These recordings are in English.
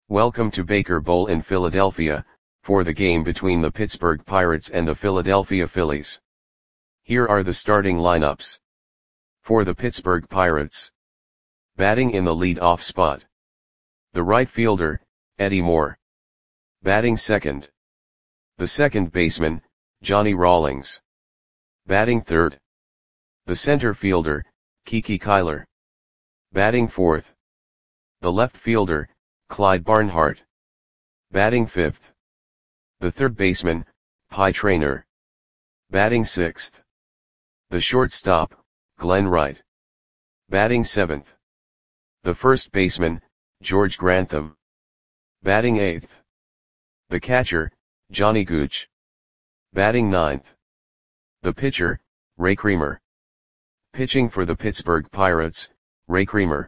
Welcome to Baker Bowl in Philadelphia, for the game between the Pittsburgh Pirates and the Philadelphia Phillies. Here are the starting lineups. For the Pittsburgh Pirates. Batting in the lead-off spot. The right fielder, Eddie Moore. Batting second. The second baseman, Johnny Rawlings. Batting third. The center fielder, Kiki Kyler. Batting fourth. The left fielder, Clyde Barnhart. Batting fifth. The third baseman, Pie Traynor. Batting sixth. The shortstop, Glenn Wright. Batting seventh. The first baseman, George Grantham. Batting eighth. The catcher, Johnny Gooch. Batting ninth. The pitcher, Ray Creamer. Pitching for the Pittsburgh Pirates, Ray Creamer.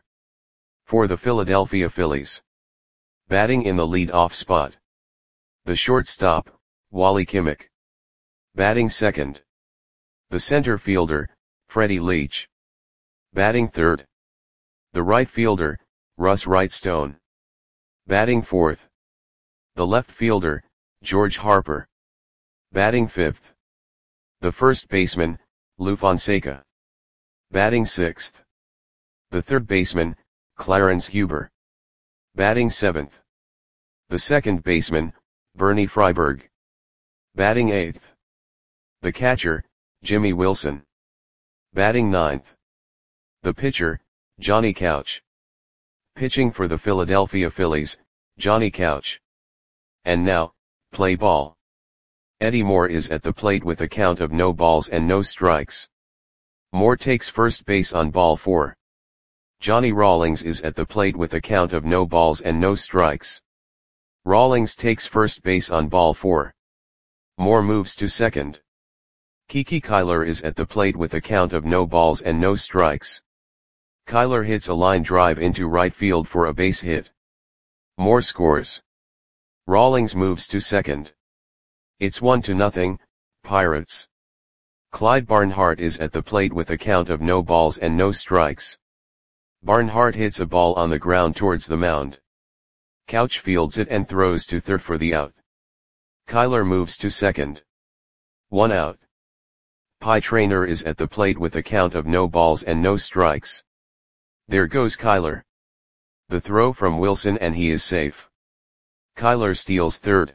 For the Philadelphia Phillies. Batting in the lead-off spot. The shortstop, Wally Kimmich. Batting second. The center fielder, Freddie Leach. Batting third. The right fielder, Russ Wrightstone. Batting fourth. The left fielder, George Harper. Batting fifth. The first baseman, Lou Fonseca. Batting sixth. The third baseman, Clarence Huber. Batting seventh. The second baseman, Bernie Freiberg. Batting eighth. The catcher, Jimmy Wilson. Batting ninth. The pitcher, Johnny Couch. Pitching for the Philadelphia Phillies, Johnny Couch. And now, play ball. Eddie Moore is at the plate with a count of no balls and no strikes. Moore takes first base on ball 4. Johnny Rawlings is at the plate with a count of no balls and no strikes. Rawlings takes first base on ball 4. Moore moves to second. Kiki Kyler is at the plate with a count of no balls and no strikes. Kyler hits a line drive into right field for a base hit. Moore scores. Rawlings moves to second. It's 1-0, Pirates. Clyde Barnhart is at the plate with a count of no balls and no strikes. Barnhart hits a ball on the ground towards the mound. Couch fields it and throws to third for the out. Kyler moves to second. 1 out. Pie Traynor is at the plate with a count of no balls and no strikes. There goes Kyler. The throw from Wilson and he is safe. Kyler steals third.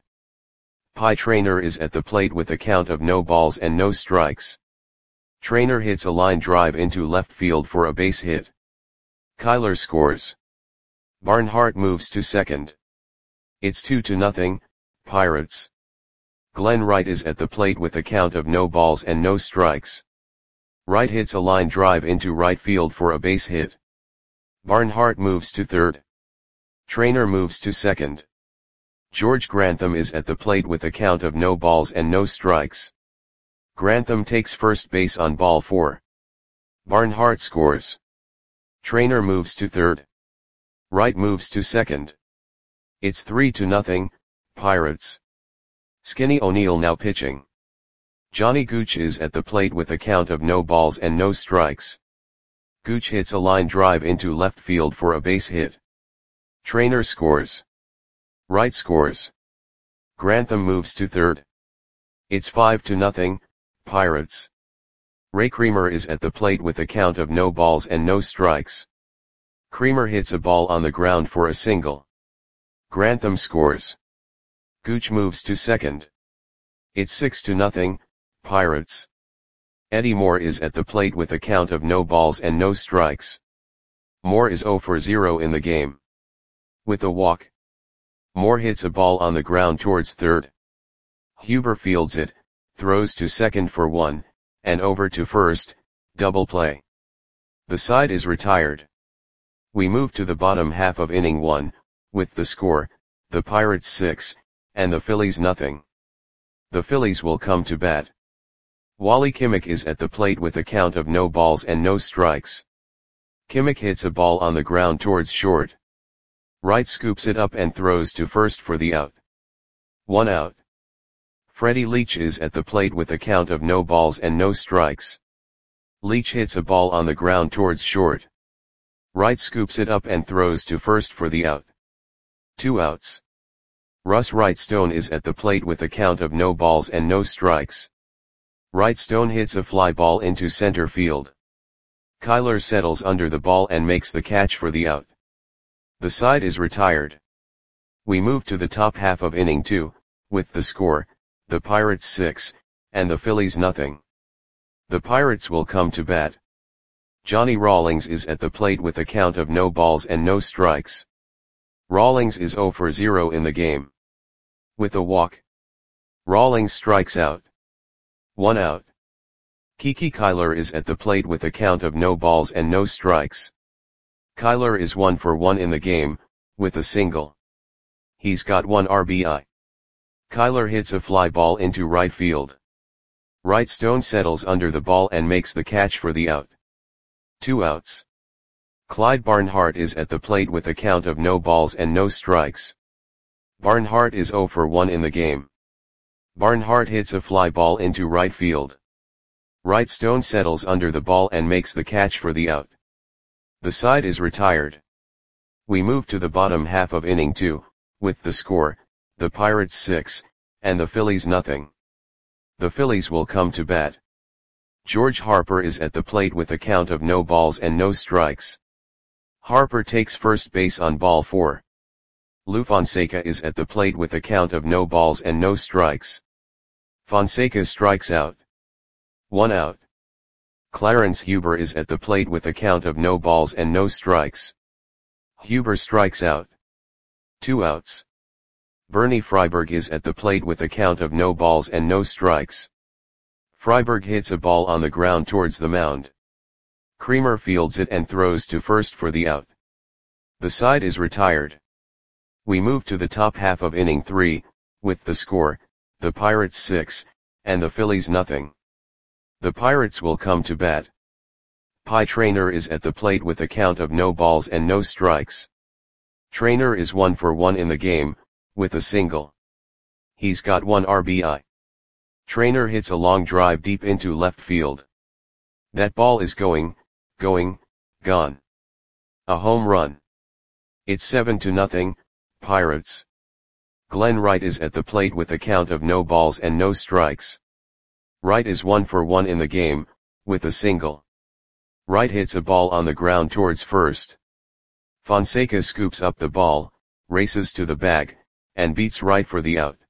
Pie Traynor is at the plate with a count of no balls and no strikes. Traynor hits a line drive into left field for a base hit. Kyler scores. Barnhart moves to second. It's 2-0, Pirates. Glenn Wright is at the plate with a count of no balls and no strikes. Wright hits a line drive into right field for a base hit. Barnhart moves to third. Traynor moves to second. George Grantham is at the plate with a count of no balls and no strikes. Grantham takes first base on ball 4. Barnhart scores. Traynor moves to third. Wright moves to second. It's 3-0, Pirates. Skinny O'Neill now pitching. Johnny Gooch is at the plate with a count of no balls and no strikes. Gooch hits a line drive into left field for a base hit. Traynor scores. Wright scores. Grantham moves to third. It's 5-0, Pirates. Ray Creamer is at the plate with a count of no balls and no strikes. Creamer hits a ball on the ground for a single. Grantham scores. Gooch moves to second. It's 6-0, Pirates. Eddie Moore is at the plate with a count of no balls and no strikes. Moore is 0 for 0 in the game. With a walk. Moore hits a ball on the ground towards third. Huber fields it, throws to second for 1, and over to first, double play. The side is retired. We move to the bottom half of inning 1, with the score, the Pirates 6, and the Phillies nothing. The Phillies will come to bat. Wally Kimmich is at the plate with a count of no balls and no strikes. Kimmich hits a ball on the ground towards short. Wright scoops it up and throws to first for the out. 1 out. Freddie Leach is at the plate with a count of no balls and no strikes. Leach hits a ball on the ground towards short. Wright scoops it up and throws to first for the out. 2 outs. Russ Wrightstone is at the plate with a count of no balls and no strikes. Wrightstone hits a fly ball into center field. Kyler settles under the ball and makes the catch for the out. The side is retired. We move to the top half of inning 2, with the score, the Pirates 6, and the Phillies nothing. The Pirates will come to bat. Johnny Rawlings is at the plate with a count of no balls and no strikes. Rawlings is 0 for 0 in the game. With a walk, Rawlings strikes out. 1 out. Kiki Kyler is at the plate with a count of no balls and no strikes. Kyler is 1 for 1 in the game, with a single. He's got 1 RBI. Kyler hits a fly ball into right field. Wrightstone settles under the ball and makes the catch for the out. 2 outs. Clyde Barnhart is at the plate with a count of no balls and no strikes. Barnhart is 0 for 1 in the game. Barnhart hits a fly ball into right field. Wrightstone settles under the ball and makes the catch for the out. The side is retired. We move to the bottom half of inning 2, with the score, the Pirates 6, and the Phillies nothing. The Phillies will come to bat. George Harper is at the plate with a count of no balls and no strikes. Harper takes first base on ball 4. Lou Fonseca is at the plate with a count of no balls and no strikes. Fonseca strikes out. 1 out. Clarence Huber is at the plate with a count of no balls and no strikes. Huber strikes out. 2 outs. Bernie Freiberg is at the plate with a count of no balls and no strikes. Freiberg hits a ball on the ground towards the mound. Creamer fields it and throws to first for the out. The side is retired. We move to the top half of inning 3, with the score, the Pirates 6, and the Phillies nothing. The Pirates will come to bat. Pie Traynor is at the plate with a count of no balls and no strikes. Traynor is 1 for 1 in the game, with a single. He's got 1 RBI. Traynor hits a long drive deep into left field. That ball is gone. A home run. It's 7-0, Pirates. Glenn Wright is at the plate with a count of no balls and no strikes. Wright is 1 for 1 in the game, with a single. Wright hits a ball on the ground towards first. Fonseca scoops up the ball, races to the bag, and beats Wright for the out.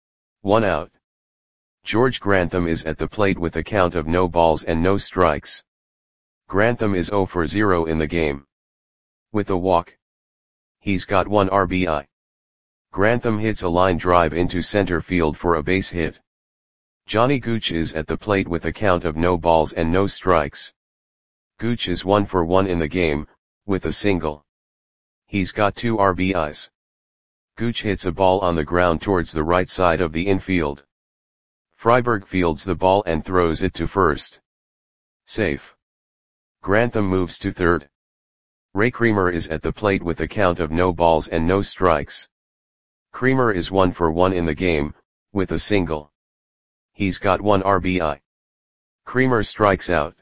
1 out. George Grantham is at the plate with a count of no balls and no strikes. Grantham is 0 for 0 in the game. With a walk, he's got 1 RBI. Grantham hits a line drive into center field for a base hit. Johnny Gooch is at the plate with a count of no balls and no strikes. Gooch is 1 for 1 in the game, with a single. He's got 2 RBIs. Gooch hits a ball on the ground towards the right side of the infield. Freiberg fields the ball and throws it to first. Safe. Grantham moves to third. Ray Creamer is at the plate with a count of no balls and no strikes. Creamer is 1 for 1 in the game, with a single. He's got 1 RBI. Creamer strikes out.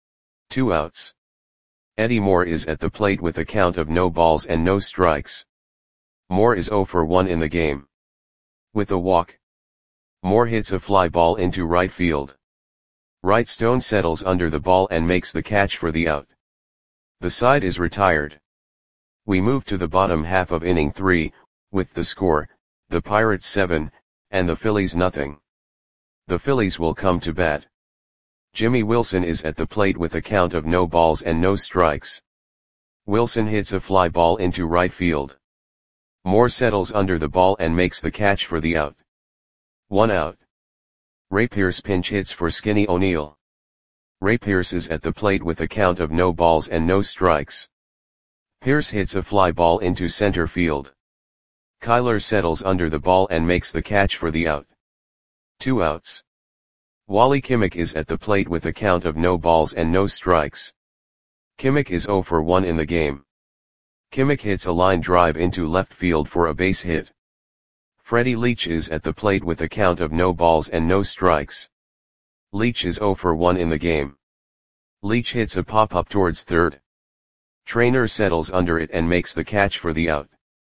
2 outs. Eddie Moore is at the plate with a count of no balls and no strikes. Moore is 0 for 1 in the game. With a walk, Moore hits a fly ball into right field. Wrightstone settles under the ball and makes the catch for the out. The side is retired. We move to the bottom half of inning 3, with the score, the Pirates 7, and the Phillies nothing. The Phillies will come to bat. Jimmy Wilson is at the plate with a count of no balls and no strikes. Wilson hits a fly ball into right field. Moore settles under the ball and makes the catch for the out. 1 out. Ray Pierce pinch hits for Skinny O'Neill. Ray Pierce is at the plate with a count of no balls and no strikes. Pierce hits a fly ball into center field. Kyler settles under the ball and makes the catch for the out. 2 outs. Wally Kimmick is at the plate with a count of no balls and no strikes. Kimmick is 0 for 1 in the game. Kimmick hits a line drive into left field for a base hit. Freddie Leach is at the plate with a count of no balls and no strikes. Leach is 0 for 1 in the game. Leach hits a pop-up towards third. Traynor settles under it and makes the catch for the out.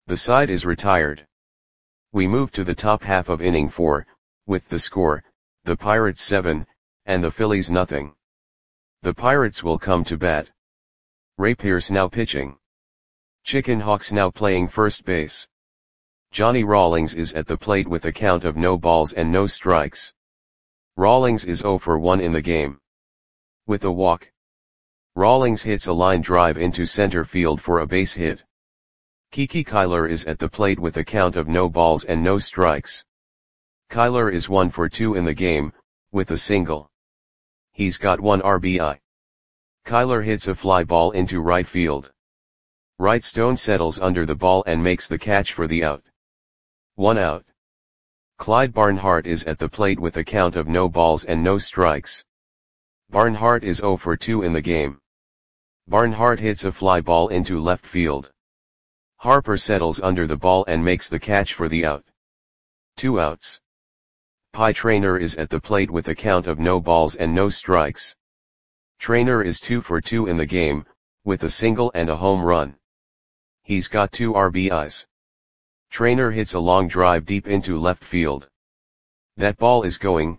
The side is retired. We move to the top half of inning 4, with the score, the Pirates 7, and the Phillies nothing. The Pirates will come to bat. Ray Pierce now pitching. Chicken Hawks now playing first base. Johnny Rawlings is at the plate with a count of no balls and no strikes. Rawlings is 0 for 1 in the game. With a walk. Rawlings hits a line drive into center field for a base hit. Kiki Kyler is at the plate with a count of no balls and no strikes. Kyler is 1 for 2 in the game, with a single. He's got 1 RBI. Kyler hits a fly ball into right field. Wright Stone settles under the ball and makes the catch for the out. 1 out. Clyde Barnhart is at the plate with a count of no balls and no strikes. Barnhart is 0 for 2 in the game. Barnhart hits a fly ball into left field. Harper settles under the ball and makes the catch for the out. 2 outs. Pie Traynor is at the plate with a count of no balls and no strikes. Traynor is 2 for 2 in the game, with a single and a home run. He's got 2 RBIs. Traynor hits a long drive deep into left field. That ball is gone.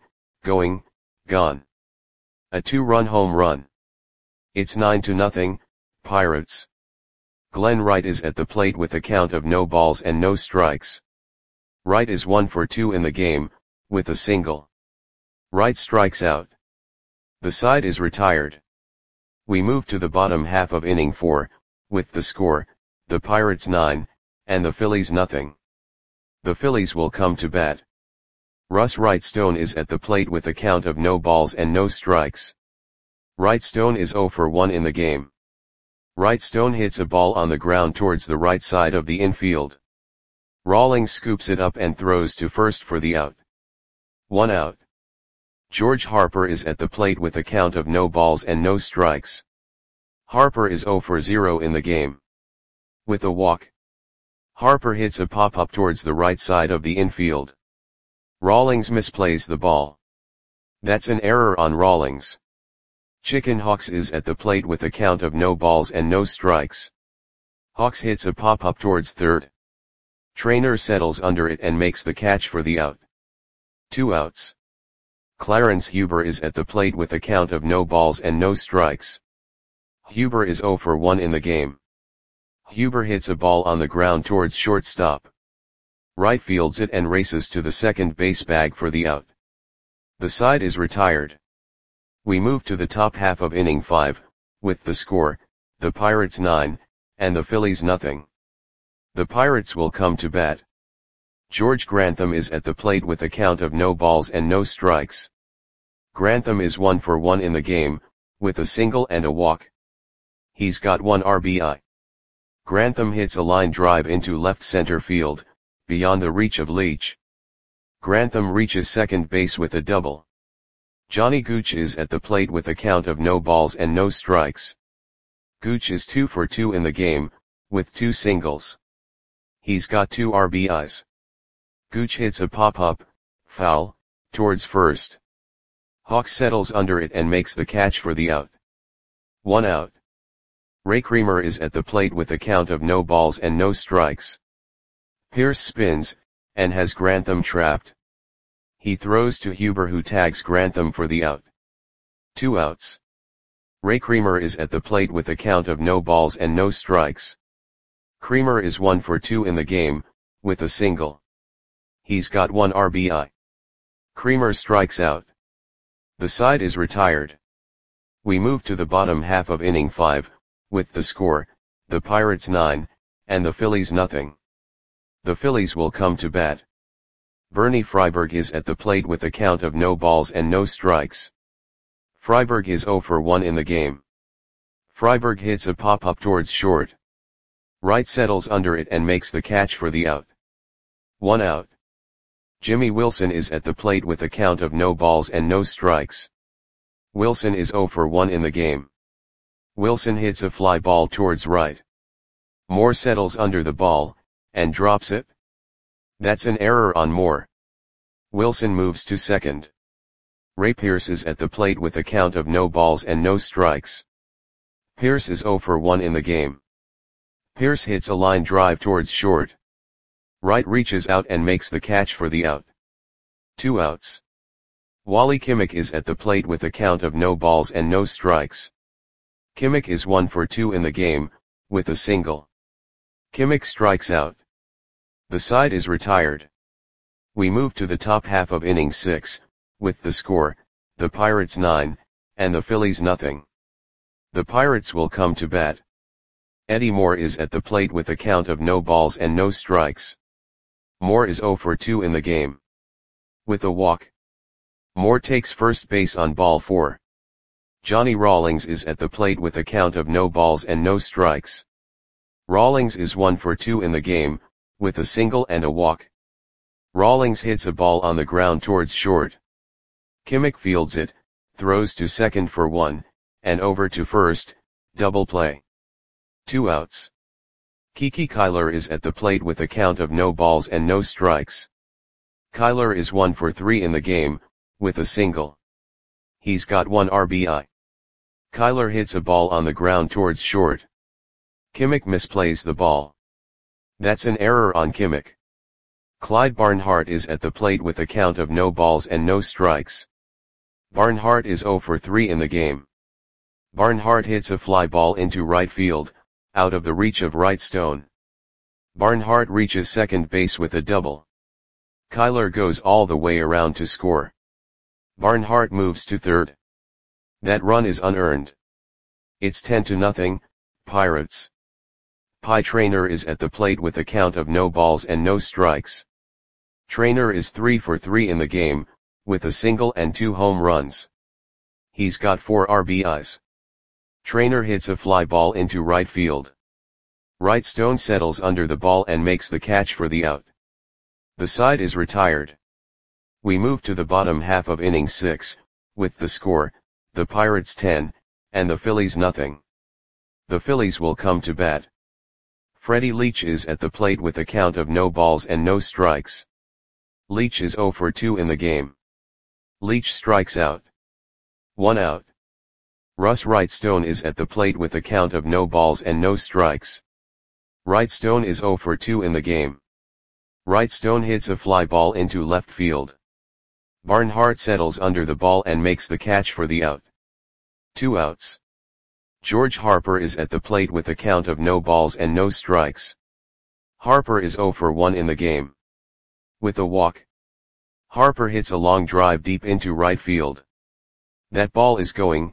A 2-run home run. It's 9-0, Pirates. Glenn Wright is at the plate with a count of no balls and no strikes. Wright is 1 for 2 in the game, with a single. Wright strikes out. The side is retired. We move to the bottom half of inning 4, with the score, the Pirates 9, and the Phillies nothing. The Phillies will come to bat. Russ Wright Stone is at the plate with a count of no balls and no strikes. Wright Stone is 0 for 1 in the game. Wright Stone hits a ball on the ground towards the right side of the infield. Rawlings scoops it up and throws to first for the out. 1 out. George Harper is at the plate with a count of no balls and no strikes. Harper is 0 for 0 in the game. With a walk. Harper hits a pop-up towards the right side of the infield. Rawlings misplays the ball. That's an error on Rawlings. Chicken Hawks is at the plate with a count of no balls and no strikes. Hawks hits a pop-up towards third. Traynor settles under it and makes the catch for the out. 2 outs. Clarence Huber is at the plate with a count of no balls and no strikes. Huber is 0 for 1 in the game. Huber hits a ball on the ground towards shortstop. Right fields it and races to the second base bag for the out. The side is retired. We move to the top half of inning 5, with the score, the Pirates 9, and the Phillies nothing. The Pirates will come to bat. George Grantham is at the plate with a count of no balls and no strikes. Grantham is 1 for 1 in the game, with a single and a walk. He's got 1 RBI. Grantham hits a line drive into left center field, beyond the reach of Leach. Grantham reaches second base with a double. Johnny Gooch is at the plate with a count of no balls and no strikes. Gooch is 2 for 2 in the game, with 2 singles. He's got 2 RBIs. Gooch hits a pop-up, foul, towards first. Hawk settles under it and makes the catch for the out. 1 out. Ray Creamer is at the plate with a count of no balls and no strikes. Pierce spins, and has Grantham trapped. He throws to Huber who tags Grantham for the out. 2 outs. Ray Creamer is at the plate with a count of no balls and no strikes. Creamer is 1 for 2 in the game, with a single. He's got 1 RBI. Creamer strikes out. The side is retired. We move to the bottom half of inning 5, with the score, the Pirates 9, and the Phillies nothing. The Phillies will come to bat. Bernie Freiberg is at the plate with a count of no balls and no strikes. Freiberg is 0 for 1 in the game. Freiberg hits a pop-up towards short. Wright settles under it and makes the catch for the out. 1 out. Jimmy Wilson is at the plate with a count of no balls and no strikes. Wilson is 0 for 1 in the game. Wilson hits a fly ball towards right. Moore settles under the ball, and drops it. That's an error on Moore. Wilson moves to second. Ray Pierce is at the plate with a count of no balls and no strikes. Pierce is 0 for 1 in the game. Pierce hits a line drive towards short. Wright reaches out and makes the catch for the out. 2 outs. Wally Kimmich is at the plate with a count of no balls and no strikes. Kimmich is 1 for 2 in the game, with a single. Kimmich strikes out. The side is retired. We move to the top half of inning 6, with the score, the Pirates 9, and the Phillies nothing. The Pirates will come to bat. Eddie Moore is at the plate with a count of no balls and no strikes. Moore is 0 for 2 in the game. With a walk. Moore takes first base on ball 4. Johnny Rawlings is at the plate with a count of no balls and no strikes. Rawlings is 1 for 2 in the game, with a single and a walk. Rawlings hits a ball on the ground towards short. Kimmich fields it, throws to second for 1, and over to first, double play. 2 outs. Kiki Kyler is at the plate with a count of no balls and no strikes. Kyler is 1 for 3 in the game, with a single. He's got 1 RBI. Kyler hits a ball on the ground towards short. Kimmich misplays the ball. That's an error on Kimmich. Clyde Barnhart is at the plate with a count of no balls and no strikes. Barnhart is 0 for 3 in the game. Barnhart hits a fly ball into right field, out of the reach of Wright Stone. Barnhart reaches second base with a double. Kyler goes all the way around to score. Barnhart moves to third. That run is unearned. It's 10-0, Pirates. Pie Traynor is at the plate with a count of no balls and no strikes. Traynor is 3 for 3 in the game, with a single and 2 home runs. He's got 4 RBIs. Traynor hits a fly ball into right field. Wright Stone settles under the ball and makes the catch for the out. The side is retired. We move to the bottom half of inning 6, with the score, the Pirates 10, and the Phillies nothing. The Phillies will come to bat. Freddie Leach is at the plate with a count of no balls and no strikes. Leach is 0 for 2 in the game. Leach strikes out. 1 out. Russ Wright Stone is at the plate with a count of no balls and no strikes. Wright Stone is 0 for 2 in the game. Wright Stone hits a fly ball into left field. Barnhart settles under the ball and makes the catch for the out. 2 outs. George Harper is at the plate with a count of no balls and no strikes. Harper is 0 for 1 in the game. With a walk. Harper hits a long drive deep into right field. That ball is gone.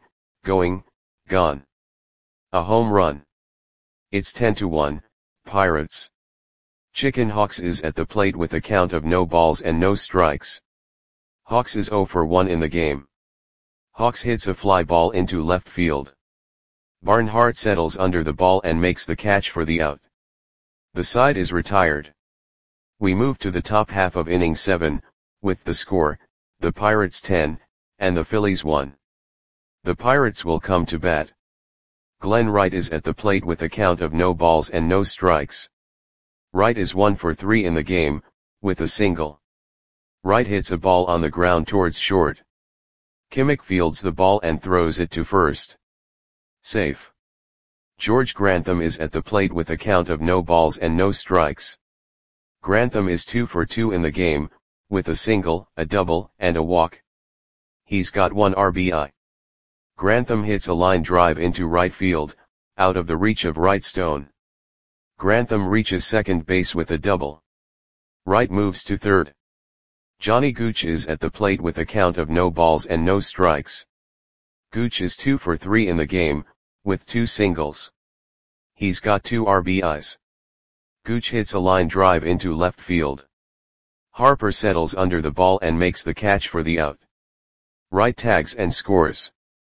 A home run. It's 10-1, Pirates. Chicken Hawks is at the plate with a count of no balls and no strikes. Hawks is 0 for 1 in the game. Hawks hits a fly ball into left field. Barnhart settles under the ball and makes the catch for the out. The side is retired. We move to the top half of inning 7, with the score, the Pirates 10, and the Phillies 1. The Pirates will come to bat. Glenn Wright is at the plate with a count of no balls and no strikes. Wright is 1 for 3 in the game, with a single. Wright hits a ball on the ground towards short. Kimmich fields the ball and throws it to first. Safe. George Grantham is at the plate with a count of no balls and no strikes. Grantham is 2 for 2 in the game, with a single, a double, and a walk. He's got 1 RBI. Grantham hits a line drive into right field, out of the reach of Wright Stone. Grantham reaches second base with a double. Wright moves to third. Johnny Gooch is at the plate with a count of no balls and no strikes. Gooch is 2 for 3 in the game, with 2 singles. He's got 2 RBIs. Gooch hits a line drive into left field. Harper settles under the ball and makes the catch for the out. Wright tags and scores.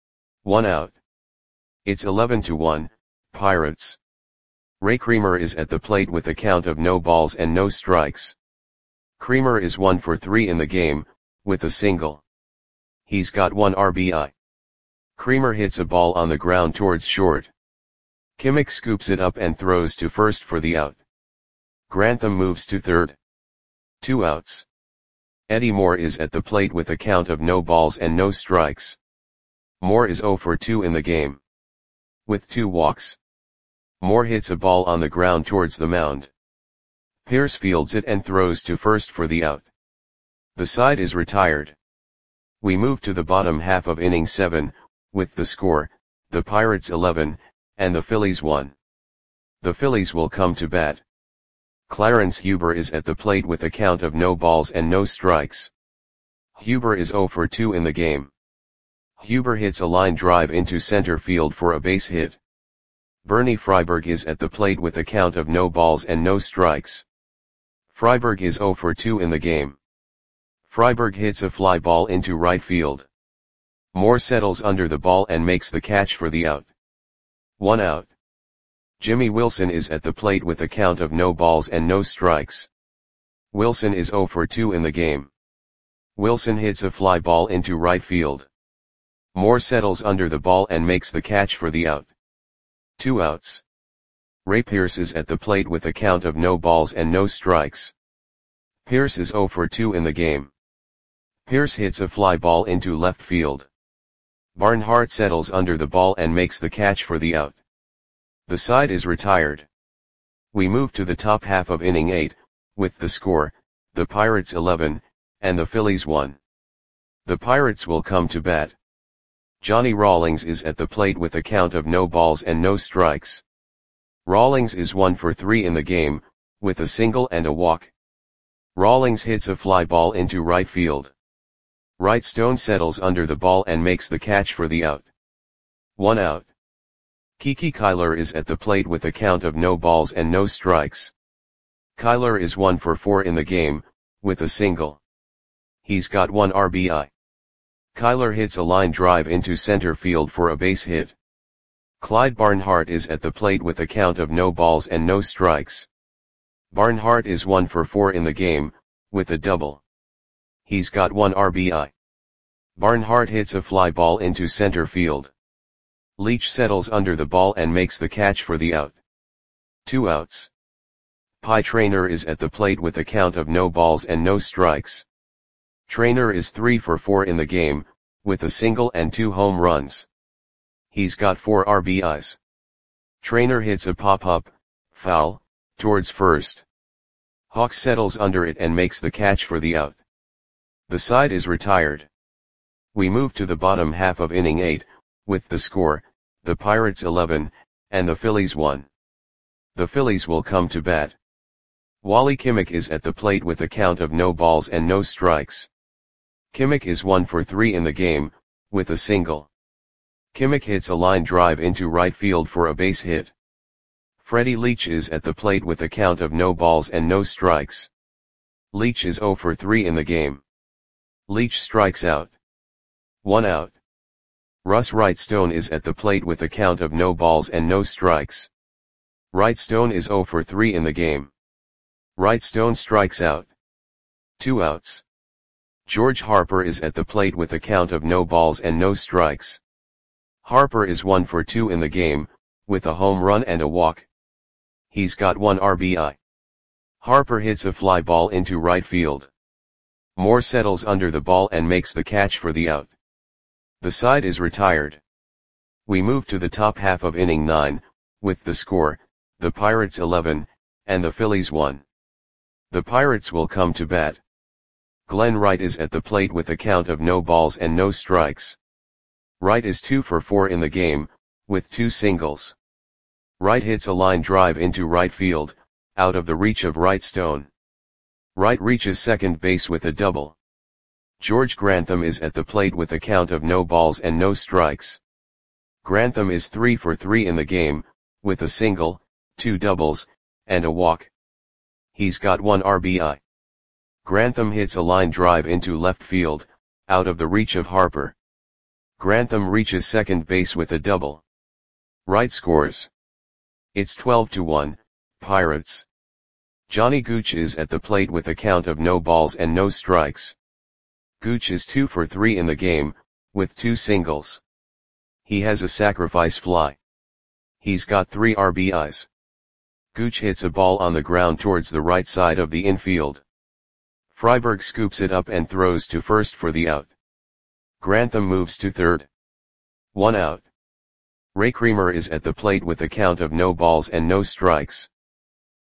1 out. It's 11-1, Pirates. Ray Creamer is at the plate with a count of no balls and no strikes. Creamer is 1 for 3 in the game, with a single. He's got 1 RBI. Creamer hits a ball on the ground towards short. Kimmich scoops it up and throws to first for the out. Grantham moves to third. 2 outs. Eddie Moore is at the plate with a count of no balls and no strikes. Moore is 0 for 2 in the game. With 2 walks. Moore hits a ball on the ground towards the mound. Pierce fields it and throws to first for the out. The side is retired. We move to the bottom half of inning 7, with the score, the Pirates 11, and the Phillies 1. The Phillies will come to bat. Clarence Huber is at the plate with a count of no balls and no strikes. Huber is 0 for 2 in the game. Huber hits a line drive into center field for a base hit. Bernie Freiberg is at the plate with a count of no balls and no strikes. Freiberg is 0 for 2 in the game. Freiberg hits a fly ball into right field. Moore settles under the ball and makes the catch for the out. 1 out. Jimmy Wilson is at the plate with a count of no balls and no strikes. Wilson is 0 for 2 in the game. Wilson hits a fly ball into right field. Moore settles under the ball and makes the catch for the out. 2 outs. Ray Pierce is at the plate with a count of no balls and no strikes. Pierce is 0 for 2 in the game. Pierce hits a fly ball into left field. Barnhart settles under the ball and makes the catch for the out. The side is retired. We move to the top half of inning 8, with the score, the Pirates 11, and the Phillies 1. The Pirates will come to bat. Johnny Rawlings is at the plate with a count of no balls and no strikes. Rawlings is 1 for 3 in the game, with a single and a walk. Rawlings hits a fly ball into right field. Wright Stone settles under the ball and makes the catch for the out. 1 out. Kiki Kyler is at the plate with a count of no balls and no strikes. Kyler is 1 for 4 in the game, with a single. He's got 1 RBI. Kyler hits a line drive into center field for a base hit. Clyde Barnhart is at the plate with a count of no balls and no strikes. Barnhart is 1 for 4 in the game, with a double. He's got 1 RBI. Barnhart hits a fly ball into center field. Leach settles under the ball and makes the catch for the out. 2 outs. Pie Traynor is at the plate with a count of no balls and no strikes. Traynor is 3 for 4 in the game, with a single and 2 home runs. He's got 4 RBIs. Traynor hits a pop-up, foul, towards first. Hawk settles under it and makes the catch for the out. The side is retired. We move to the bottom half of inning 8, with the score, the Pirates 11, and the Phillies 1. The Phillies will come to bat. Wally Kimmick is at the plate with a count of no balls and no strikes. Kimmick is 1 for 3 in the game, with a single. Kimmick hits a line drive into right field for a base hit. Freddie Leach is at the plate with a count of no balls and no strikes. Leach is 0 for 3 in the game. Leach strikes out. 1 out. Russ Wright-Stone is at the plate with a count of no balls and no strikes. Wright-Stone is 0 for 3 in the game. Wright-Stone strikes out. 2 outs. George Harper is at the plate with a count of no balls and no strikes. Harper is 1 for 2 in the game, with a home run and a walk. He's got 1 RBI. Harper hits a fly ball into right field. Moore settles under the ball and makes the catch for the out. The side is retired. We move to the top half of inning 9, with the score, the Pirates 11, and the Phillies 1. The Pirates will come to bat. Glenn Wright is at the plate with a count of no balls and no strikes. Wright is 2 for 4 in the game, with 2 singles. Wright hits a line drive into right field, out of the reach of Wright-Stone. Wright reaches second base with a double. George Grantham is at the plate with a count of no balls and no strikes. Grantham is 3 for 3 in the game, with a single, 2 doubles, and a walk. He's got 1 RBI. Grantham hits a line drive into left field, out of the reach of Harper. Grantham reaches second base with a double. Wright scores. It's 12-1, Pirates. Johnny Gooch is at the plate with a count of no balls and no strikes. Gooch is 2 for 3 in the game, with 2 singles. He has a sacrifice fly. He's got 3 RBIs. Gooch hits a ball on the ground towards the right side of the infield. Freiberg scoops it up and throws to first for the out. Grantham moves to third. 1 out. Ray Creamer is at the plate with a count of no balls and no strikes.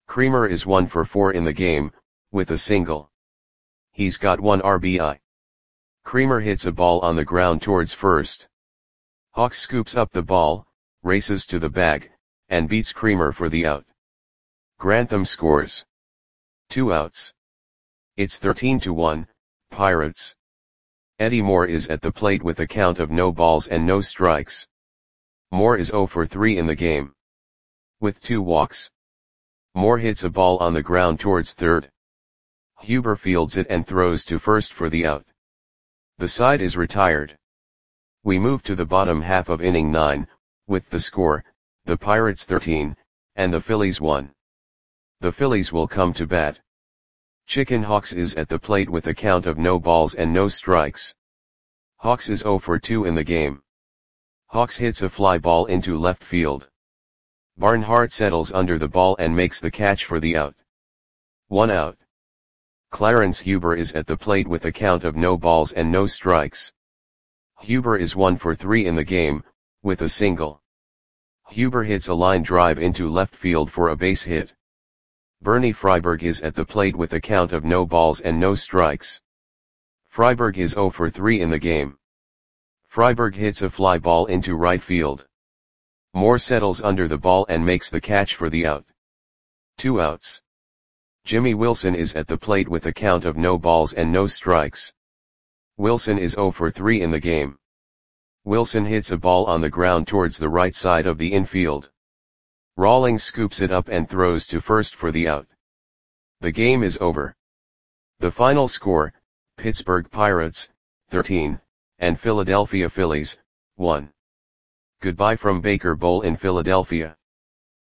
Creamer is 1 for 4 in the game, with a single. He's got 1 RBI. Creamer hits a ball on the ground towards first. Hawks scoops up the ball, races to the bag, and beats Creamer for the out. Grantham scores 2 outs. It's 13-1, Pirates. Eddie Moore is at the plate with a count of no balls and no strikes. Moore is 0 for 3 in the game. With 2 walks. Moore hits a ball on the ground towards third. Huber fields it and throws to first for the out. The side is retired. We move to the bottom half of inning 9, with the score, the Pirates 13, and the Phillies 1. The Phillies will come to bat. Chicken Hawks is at the plate with a count of no balls and no strikes. Hawks is 0 for 2 in the game. Hawks hits a fly ball into left field. Barnhart settles under the ball and makes the catch for the out. 1 out. Clarence Huber is at the plate with a count of no balls and no strikes. Huber is 1 for 3 in the game, with a single. Huber hits a line drive into left field for a base hit. Bernie Freiberg is at the plate with a count of no balls and no strikes. Freiberg is 0 for 3 in the game. Freiberg hits a fly ball into right field. Moore settles under the ball and makes the catch for the out. 2 outs. Jimmy Wilson is at the plate with a count of no balls and no strikes. Wilson is 0 for 3 in the game. Wilson hits a ball on the ground towards the right side of the infield. Rawlings scoops it up and throws to first for the out. The game is over. The final score, Pittsburgh Pirates, 13, and Philadelphia Phillies, 1. Goodbye from Baker Bowl in Philadelphia.